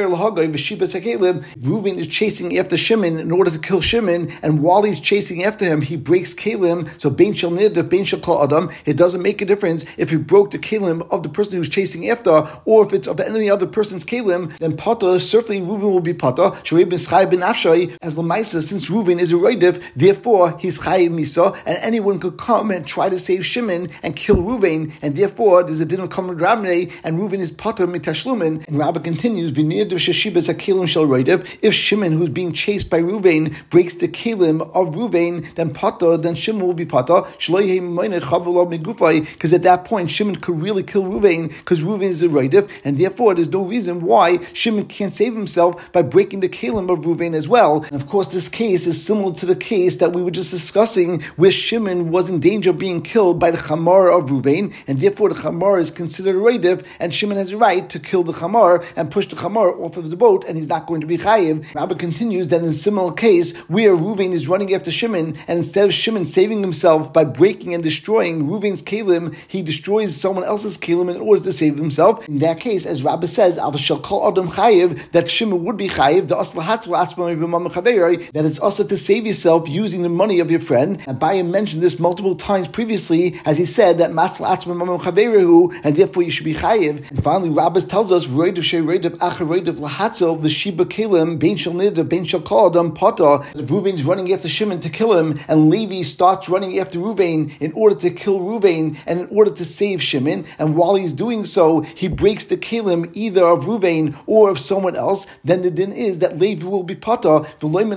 is chasing after Shimon in order to kill Shimon, and while he's chasing after him, he breaks Kalim. So Bein Shel Nid, Bein Shel Kol Adam, it doesn't make a difference if he broke the Kalim of the person who's chasing after, or if it's of any other person's Kalim, then potter, certainly Reuven will be potter. Shrei ben Schai ben Afshai, as Lamaisa, since Reuven is a Reidiv, therefore he's Chai Misa, and anyone could come and try to save Shimon and kill Reuven, and therefore there's a din of Kamad Rabnei, and Reuven is potter mitashlumin. And Rabbi continues, V'nir dev sheshibas hakelim shel Reidiv, if Shimon, who's being chased by Reuven, breaks the Kalim of Reuven, then potter, then Shimon will be potter, because at that point Shimon could really kill Reuven, because Reuven is a Reidiv, and therefore there's no reason why Shimon can't save himself by breaking the Kalim of Reuven as well. And of course this case is similar to the case that we were just discussing, where Shimon was in danger of being killed by the Chamar of Reuven, and therefore the Chamar is considered a Reidiv, and Shimon has a right to kill the Chamar and push the Chamar off of the boat, and he's not going to be Chayiv. Rabbi continues that in a similar case, where Reuven is running after Shimon, and instead of Shimon saving himself by breaking and destroying Reuven's Kalim, he destroys someone else's Kalim in order to save himself. In that case, as Rabbi says, Al Shal Kol Adam Chayiv, that Shimon would be Chayiv, the Asla Hatzla Atzma B'Mam Chaverai, that it's also to save yourself using the money of your friend. And Abaye mentioned this multiple times previously, as he said that Matzla Atzma B'Mam Chaverai, and therefore you should be Chayiv. And finally, Rabbi tells us, Reidiv Shei Reidiv Acha Reidiv Lahatzel, the Shiba Kalim, Bein Shal Nida, Bein Shal Kol Adam Potter, that Reuven's running after Shimon to kill him, and Levi starts running after Reuven in order to kill Reuven and in order to save Shimon, and while he's doing so, he breaks the Kalim either of Reuven or of someone else, then the din is that Levi will be potter. And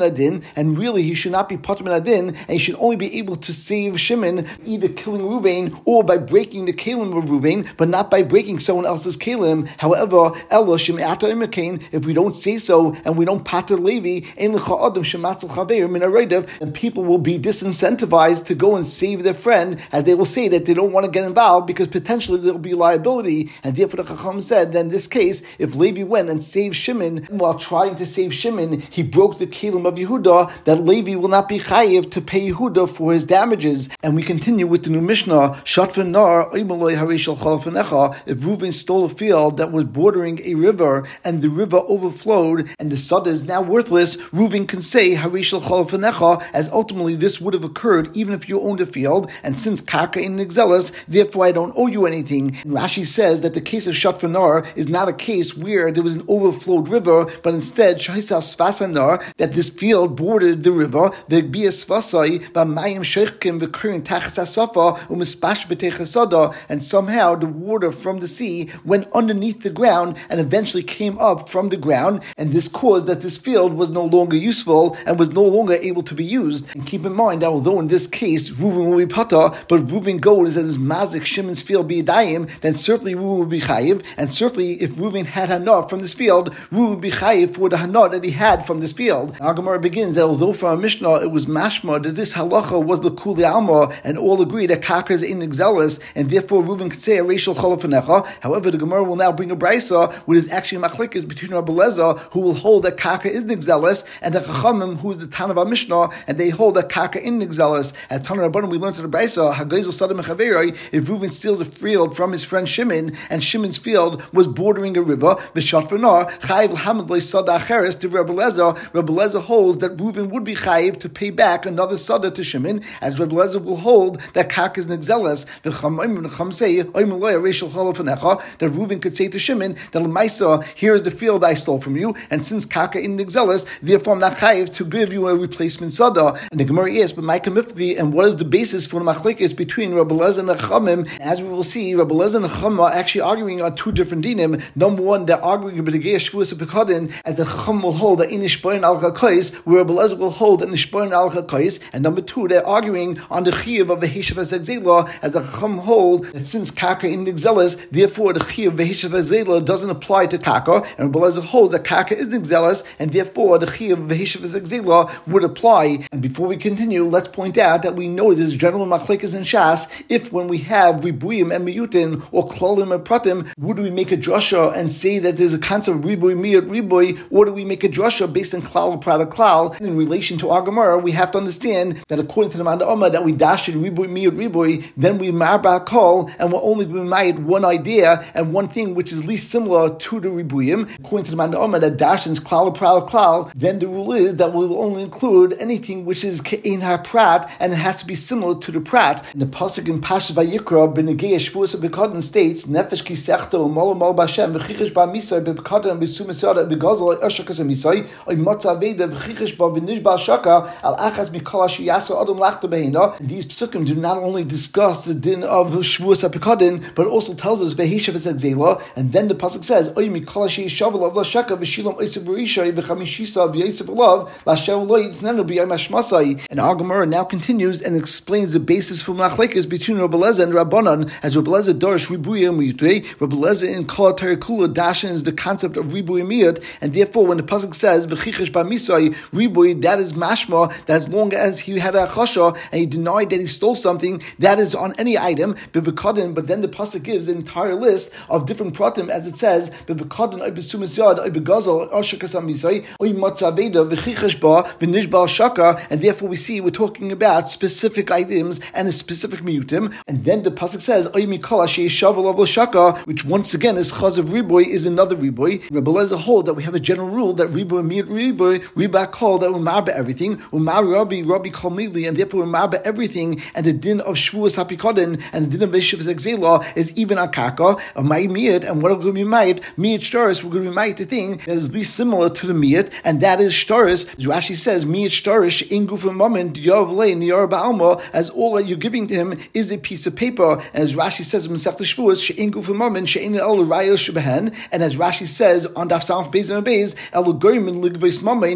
adin, and really he should not be patur min adin, and he should only be able to save Shimon either killing Ruvain or by breaking the kalim of Ruvain, but not by breaking someone else's kalim. However, Elo Shim Ata Imakain, if we don't say so and we don't patur Levi, Ein Lecha Adam Shematzal Chaver Min Areidav, then people will be disincentivized to go and save their friend, as they will say that they don't want to get involved because potentially there will be liability. And therefore the Chacham said that in this case, if Levi went and saved Shimon, while trying to save Shimon, he broke the kalim of Yehuda, that Levi will not be chayiv to pay Yehuda for his damages. And we continue with the new Mishnah, Shatvan Nar, Oimaloi Harishal Chalfanecha, if Reuven stole a field that was bordering a river, and the river overflowed, and the sada is now worthless, Reuven can say Harishal Chalfanecha, as ultimately this would have occurred even if you owned a field, and since Kaka in Nixelis, therefore I don't owe you anything. And Rashi says that the case of Shatvan Nar is not a case where there was an overflowed river, but instead Shahisal Svasanar, that this field bordered the river, the Bias Svasai, Bamayim Sheikhkim, the current Tachasafa, Umispash Betechasada, and somehow the water from the sea went underneath the ground and eventually came up from the ground, and this caused that this field was no longer useful and was no longer able to be used. And keep in mind that although in this case Reuven will be pata, but Reuven goes and is mazik Shimon's field be dayim, then certainly Reuven will be chayiv, and certainly if Reuven had hana from this field, Reuven would be chayiv for the hana that he had from this field. Our Gemara begins that although for our Mishnah it was mashma that this halacha was the kuli alma, and all agree that kaka is in exelis, and therefore Reuven could say a racial chalafanecha. However, the Gemara will now bring a brisa, which is actually machlekes between Rabbi Eliezer, who will hold that kaka is nixelis, and the Chachamim, who is the Tan of our Mishnah, and they hold that kaka in nixelis. As Tan Rabbanim, we learned to the brisa, hagayzel sadam mechaveroi, if Reuven steals a field from his friend Shimon, and Shimon's field was bordering a river, v'shatfanar chayiv l'hamad loy sada acheres to Rabbi Eliezer. Rabbi Eliezer holds that Reuven would be chayiv to pay back another sada to Shimon, as Rabbi Eliezer will hold that kaka is nixelis. V'cham say oim loy reishal chalafanecha, that Reuven could say to Shimon that l'maisa, here is the field I stole from you, and since kaka in nixelis, therefore I'm not chayiv to give you a replacement sada. And the Gemara asks, but my kamifli, and what is the basis for the machlekes between Rabbi Eliezer and the Chachamim? As we will see, Rabbi Eliezer and the Chachamim are actually arguing on two different dinim. Number one, they're arguing about the Geish Shvuas Pekadin, as the Chachamim will hold that in Nishboin al Chakais, where Rabbi Eliezer will hold that Nishboin al Chakais. And number two, they're arguing on the Chiyuv of the Heshav Azegzela, as the Chachamim hold that since Kaka in Nixelis, therefore the Chiyuv of the Heshav Azegzela doesn't apply to Kaka, and Rabbi Eliezer holds that Kaka is Nixelis, and therefore the Chiyuv of the Heshav Azegzela would apply. And before we continue, let's point out that we know there's general machlekes in Shas, if when we have ribuyim and miyutin, or klolim and pratim, would we make a drasha and say that there's a concept of ribuy, miyut, ribuy, or do we make a drasha based on klal, prada, klal? In relation to our Gemara, we have to understand that according to the Manda Oma, that we dash in ribuy, miyut, ribuy, then we marba kol, and we'll only be made one idea and one thing which is least similar to the ribuyim. According to the Manda Oma, that dashins klal, prada, klal, then the rule is that we will only include anything which is ke'in ha-prat, and it has to be similar to the prat. In the pasuk in Parshas Vayikra, B'negei Shvuas B'Kadon states, Nefesh ki sechto molo mol b'Hashem v'chichish ba misay b'Kadon b'Sum Misada b'Gazal Ashakas misay oy matza veda v'chichish ba v'nish ba shaka al achas mikol ashiyaso adam lachta behina. These psukim do not only discuss the din of Shvuas B'Kadon, but also tells us v'hishav esegzela, and then the pasuk says oy mikol ashiyashavel of la shaka v'shilam oisib b'rishay v'chamishisa v'yisib olav l'asher lo yitnenu b'yom hashmasai. And our Gemara now continues and explains the basis for machlekes between Rabbi Eliezer and Rabbanan, as Rabbi Eliezer darsh ribuya miyutei, Rabbi Eliezer in Kol Terikula dashins the concept of ribuya miyut, and therefore when the pasuk says v'chichesh b'misai ribuy, that is mashma that as long as he had a chasha and he denied that he stole something, that is on any item b'bekadin. But then the pasuk gives an entire list of different pratim, as it says b'bekadin oy b'sumas yad oy b'gazal ashakas amisai oy matzaveda v'chichesh ba v'nish ba shaka, and therefore we see we're talking about specific items and a specific miyutim. And then the pasuk says oy mikol ashiyavel of shaka, which once again is chaz of riboy, is another riboy. Rabbi Eliezer hold that we have a general rule that riboy miyut riboy riba call that we marba everything, umar rabbi rabbi kol midli, and therefore we marba everything. And the din of shvuas hapikadin and the din of Yeshiv Zegzela is even a kaka of my miyut. And what are we going to be miyut? Miyut shtaris, we're going to be miyut the thing that is least similar to the miyut, and that is shtaris. As Rashi says, miyut shtarish in gufim moment yav lei niyar ba'alma, as all that you're giving to him is a piece of paper. And as Rashi says in Masechta Shvuos, she'in gufim moment she'in el rayos shebehen, and as Rashi says on Daf Samach Beis and Beis el goyim ligvos mamin, and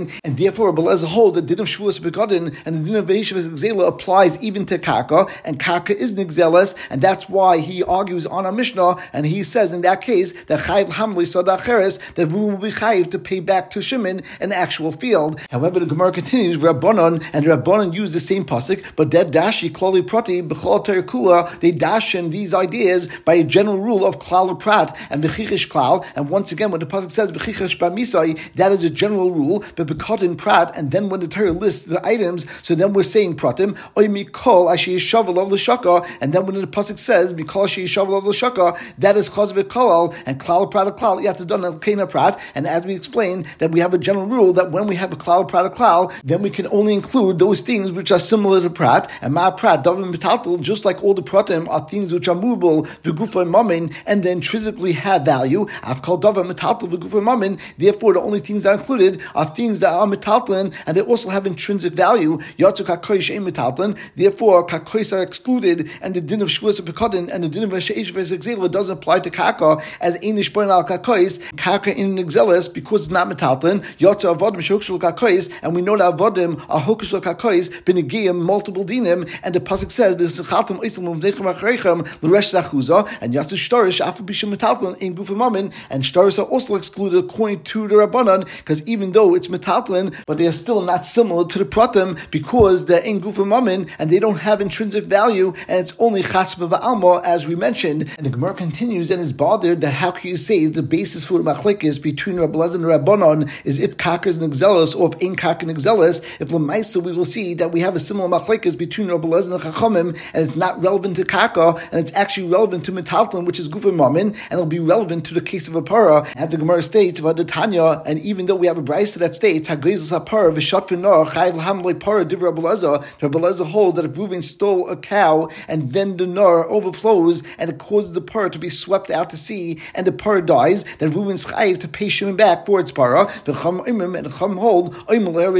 therefore Rabbi Eliezer holds that din of Shavuos Begadin and the din of Yeshivas Gzela applies even to Karka, and Karka is Nigzeles, and that's why he argues on our Mishnah, and he says in that case that Chayiv Hamli Sada Cheres, that Reuven will be Chayiv to pay back to Shimon an actual field. However, the Gemara continues, Rabbanon, and Rabbanon use the same pasuk, but that dashi klali prati b'chol Torah kula, they dash in these ideas by a general rule of klal prat and b'chichish klal. And once again, when the pasuk says b'chichish b'misai, that is a general rule, but b'kotin prat. And then when the Torah lists the items, so then we're saying pratim oy mikol ashi yishavel of l'shaka. And then when the pasuk says mikol ashi yishavel of l'shaka, that is chaz v'kolal and klal prat of klal. You have to do al kena prat. And as we explained, that we have a general rule that when we have a klal prat of klal, then we can only include those things which are similar to prat. And ma prat davim metaltal, just like all the pratim are things which are movable v'gufa mamin and then intrinsically have value. I've called davim metaltal v'gufa mamin. Therefore, the only things that are included are things that are metaltalin and they also have intrinsic value. Yatzu kakoish ein metaltalin. Therefore, kakois are excluded, and the din of shvuas pekadin and the din of sheish v'zegzela doesn't apply to kaka as einish born al kakois. Kaka in exelis because it's not metaltalin. Yatzu avodim shokshul kakois, and we know that avodim are hokushul kakois benegiyim multiple dinim, and the pasuk says v'sichaltem oisem v'nechem achreichem l'resh zachuza, and yatzu shtarish afa b'shem metaltalin in gufa mamin, and shtarish are also excluded according to the Rabbanan, because even though it's metaltalin, but they are still not similar to the pratim because they're in gufa mamin and they don't have intrinsic value, and it's only chaspa v'alma as we mentioned. And the Gemara continues and is bothered that how can you say the basis for the machlekes between Rabbi Eliezer and Rabbanon is if karka is nigzelis or if ain't karka nigzelis. If l'maisa we will see that we have a similar machlekes between Rabbi Eliezer and Chachamim, and it's not relevant to karka, and it's actually relevant to metaltalin, which is gufa mamin, and it'll be relevant to the case of a para. As the Gemara states, Tanya, and even though we have a brayso that states hagrizas hapara v'shat v'nor chayiv hamlei para div Rabbi Eliezer, Rabbi Eliezer holds that if Reuven stole a cow and then the nor overflows and it causes the para to be swept out to sea and the para dies, then Reuven's chayiv to pay Shimon back for its para. The Chum Imim and Chum hold that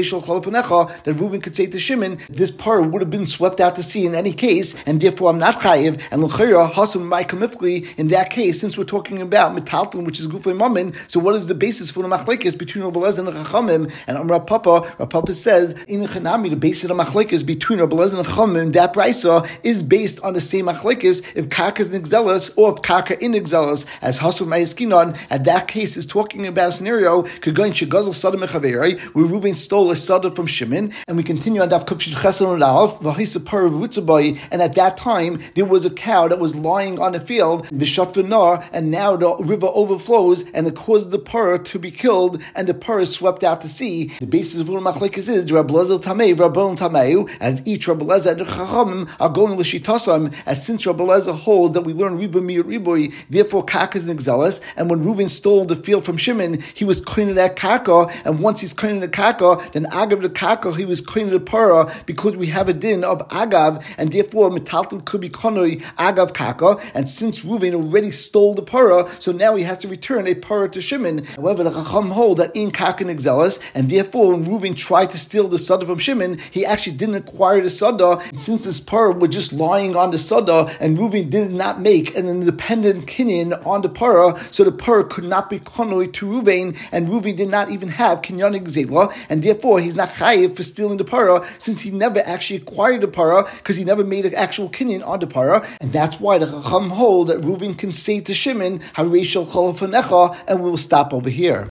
Reuven could say to Shimon, this para would have been swept out to sea in any case, and therefore I'm not chayiv. And l'chayra hasum ma'kamifli, in that case, since we're talking about metaltalin, which is gufay mamin, so what is the basis for the machlekes between Rabbi Eliezer and Chachamim? And Amar Papa, Rav Papa says in Chanami the basis of the machlekes between Rabbi Eliezer and Chachamim, that brayso is based on the same machlekes if karka is nigzelis or if karka in nigzelis, as hasum ma'eskinon. At that case is talking about a scenario kagoin shegazel sada mechaveri, where Reuven stole a sada from Shimon, and we continue on Daf Kufshid Chesed and Alf v'hisa para v'utzabai, and at that time there was a cow that was lying on the field v'shat v'nar, and now the river overflows and it caused the para to be killed and the para is swept out to sea. The basis of what machlekes is Rabbi Eliezer tamei v'Rabbanon tameu, as each Rabbi Eliezer and Chachamim are going l'shitasam, as since Rabbi Eliezer holds that we learn riba mir ribui, therefore karka is nigzelis, and when Reuven stole the field from Shimon, he was koinen that karka, and once he's koinen the karka, then agav the karka he was koinen the para, because we have a din of agav, and therefore metaltalin could be konoi agav karka, and since Reuven already stole the para, so now he has to return a para to Shimon. However, the Chacham hold that in karka nigzelis, and therefore when Reuven tried to steal the sada from Shimon, he actually didn't acquire the sada, and since this para was just lying on the sada, and Reuven did not make an independent kinyan on the para, so the para could not be konoi to Reuven, and Reuven did not even have kinyan gzela, and therefore he's not chayiv for stealing the para, since he never actually acquired the para, because he never made an actual kinyan on the para, and that's why the Chacham hold that Reuven can say to Shimon, Harei shel chol fanecha, and we will stop over here.